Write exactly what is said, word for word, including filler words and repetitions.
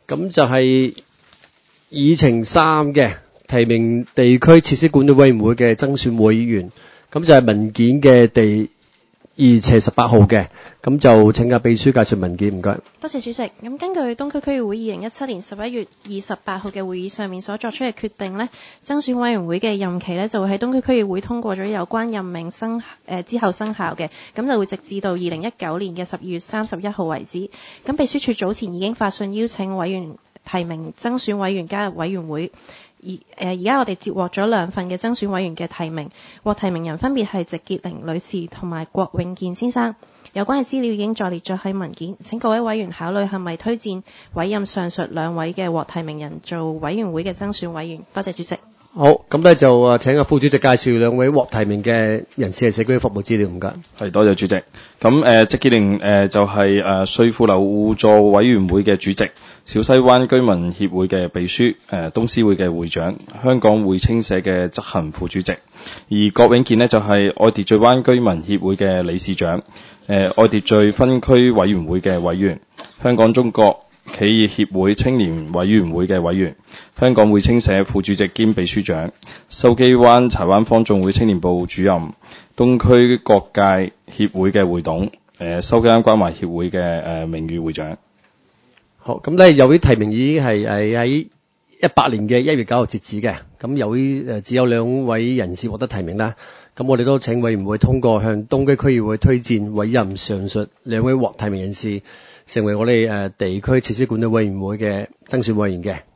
咁就係議程三嘅提名地區設施管理委員會嘅增選委員，咁就係文件嘅第二斜十八號嘅，咁就請阿秘書介紹文件，唔該。 多謝主席。咁根據東區區議會二零一七年十一月二十八號嘅會議上面所作出嘅決定呢，增選委員會嘅任期呢就會喺東區區議會通過咗有關任命生誒、呃、之後生效嘅，咁就會直至到二零一九年嘅十二月三十一號為止。咁秘書處早前已經發信邀請委員提名增選委員加入委員會。而誒而家我哋接獲咗兩份嘅增選委員嘅提名，獲提名人分別係席潔玲女士同埋郭永健先生。有關嘅資料已經載列咗喺文件，請各位委員考慮係咪推薦委任上述兩位嘅獲提名人做委員會嘅增選委員。多謝主席。 好，咁咧就誒請阿副主席介紹兩位獲提名嘅人士嘅社區服務資料，唔該。 係，多謝主席。咁誒，席潔玲誒就係誒穗富樓互助委員會嘅主席，小西灣居民協會嘅秘書，誒東施會嘅會長，香港會青社嘅執行副主席。而郭永健呢，就係愛秩序灣居民協會嘅理事長，誒愛秩序分區委員會嘅委員，香港中國企業協會青年委員會嘅委員，香港會青社副主席兼秘書長，筲箕灣柴灣坊眾會青年部主任，東區各界協會嘅會董，誒筲箕灣關懷協會嘅誒名譽會長。 好，咁咧由於提名已經係係喺一八年嘅一月九號截止嘅，咁由於誒只有兩位人士獲得提名啦，咁我哋都請委員會通過向東區區議會推薦委任上述兩位獲提名人士成為我哋誒地區設施管理委員會嘅增選委員嘅。